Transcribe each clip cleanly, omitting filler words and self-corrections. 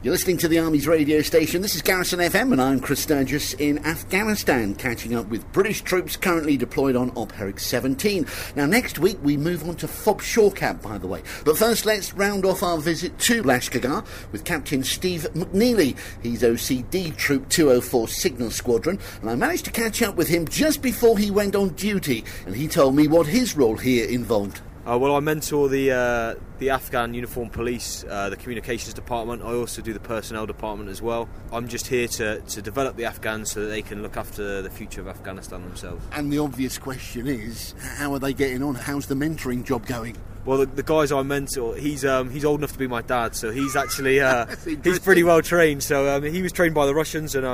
You're listening to the Army's radio station. This is Garrison FM and I'm Chris Sturgis in Afghanistan, catching up with British troops currently deployed on Op Herrick 17. Now, next week we move on to Fob Shore Camp, by the way. But first, let's round off our visit to Lashkargah with Captain Steve McNeely. He's OCD Troop 204 Signal Squadron, and I managed to catch up with him just before he went on duty, and he told me what his role here involved. Well, I mentor the Afghan Uniformed Police, the Communications Department. I also do the Personnel Department as well. I'm just here to develop the Afghans so that they can look after the future of Afghanistan themselves. And the obvious question is, how are they getting on? How's the mentoring job going? Well, the guys I mentor, he's old enough to be my dad, so he's actually he's pretty well trained. So he was trained by the Russians, and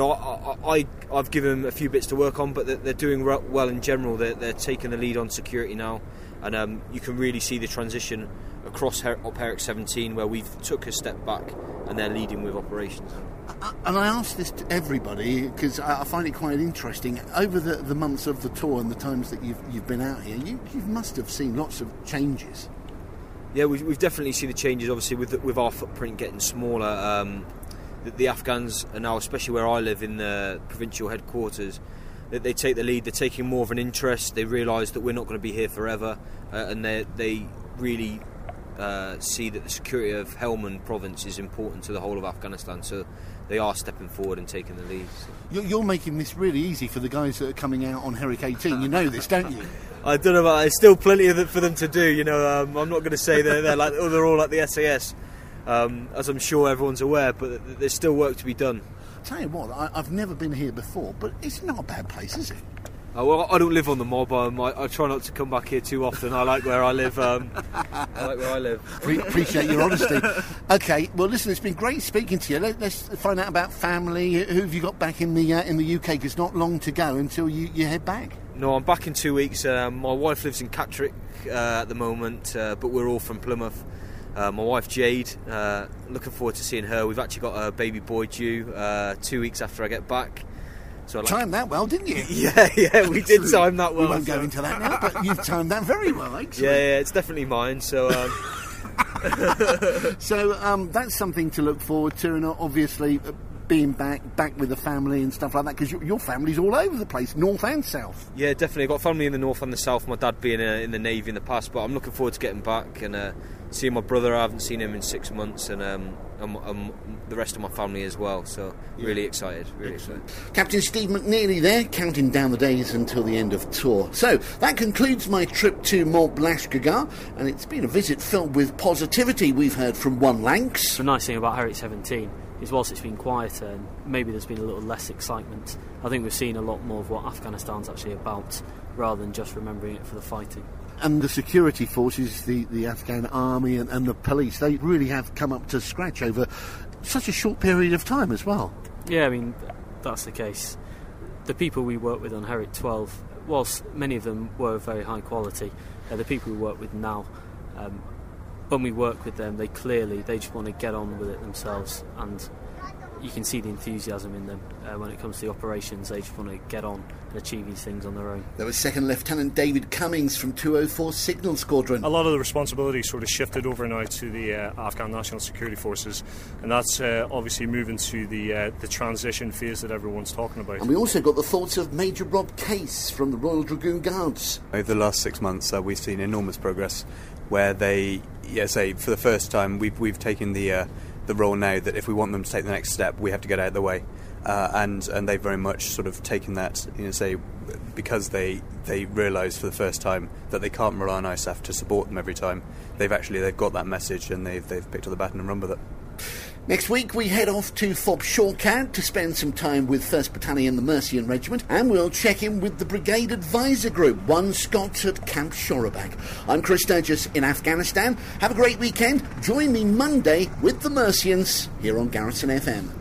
I've given him a few bits to work on, but they're doing well in general. They're taking the lead on security now. And you can really see the transition across Op Herrick 17, where we've took a step back and they're leading with operations. And I ask this to everybody because I find it quite interesting. Over the months of the tour and the times that you've been out here, you must have seen lots of changes. Yeah, we've definitely seen the changes. Obviously, with our footprint getting smaller, the Afghans are now, especially where I live in the provincial headquarters, they take the lead. They're taking more of an interest. They realise that we're not going to be here forever, and they really see that the security of Helmand province is important to the whole of Afghanistan. So they are stepping forward and taking the lead. So. You're making this really easy for the guys that are coming out on Herrick 18. You know this, don't you? I don't know about that. There's still plenty for them to do. You know, I'm not going to say they're all like the SAS, as I'm sure everyone's aware. But there's still work to be done. Tell you what, I've never been here before, but it's not a bad place, is it? Well, I don't live on the mob. I try not to come back here too often. I like where I live. Appreciate your honesty. Okay, well, listen, it's been great speaking to you. Let's find out about family. Who have you got back in the UK? Because not long to go until you head back. No, I'm back in 2 weeks. My wife lives in Catterick at the moment, but we're all from Plymouth. My wife Jade, looking forward to seeing her. We've actually got a baby boy due 2 weeks after I get back. So timed that well, didn't you? Yeah, we did time that well. We won't go into that now, but you've timed that very well, actually. Yeah, it's definitely mine. So, so that's something to look forward to, and obviously being back with the family and stuff like that, because your family's all over the place, north and south. Yeah, definitely. I've got family in the north and the south. My dad being in the Navy in the past, but I'm looking forward to getting back and seeing my brother. I haven't seen him in 6 months, and the rest of my family as well. So really excited, really excited. Captain Steve McNeely there, counting down the days until the end of tour. So that concludes my trip to Mont Lashkargah, and it's been a visit filled with positivity. We've heard from one Lanks. The nice thing about Herrick 17 is whilst it's been quieter and maybe there's been a little less excitement, I think we've seen a lot more of what Afghanistan's actually about, rather than just remembering it for the fighting. And the security forces, the Afghan army and the police, they really have come up to scratch over such a short period of time as well. Yeah, I mean, that's the case. The people we work with on Herrick 12, whilst many of them were very high quality, the people we work with now, when we work with them, they just want to get on with it themselves, and you can see the enthusiasm in them when it comes to the operations. They just want to get on and achieve these things on their own. There was Second Lieutenant David Cummings from 204 Signal Squadron. A lot of the responsibility sort of shifted over now to the Afghan National Security Forces, and that's obviously moving to the transition phase that everyone's talking about. And we also got the thoughts of Major Rob Case from the Royal Dragoon Guards. Over the last 6 months, we've seen enormous progress where they, say, for the first time, we've taken the role now that if we want them to take the next step, we have to get out of the way, and they've very much sort of taken that, because they realise for the first time that they can't rely on ISAF to support them every time. They've got that message, and they've picked up the baton and run with it. Next week we head off to Fob Shore Camp to spend some time with 1st Battalion the Mercian Regiment, and we'll check in with the Brigade Advisor Group, 1 Scott at Camp Shorabag. I'm Chris Sturgis in Afghanistan. Have a great weekend. Join me Monday with the Mercians here on Garrison FM.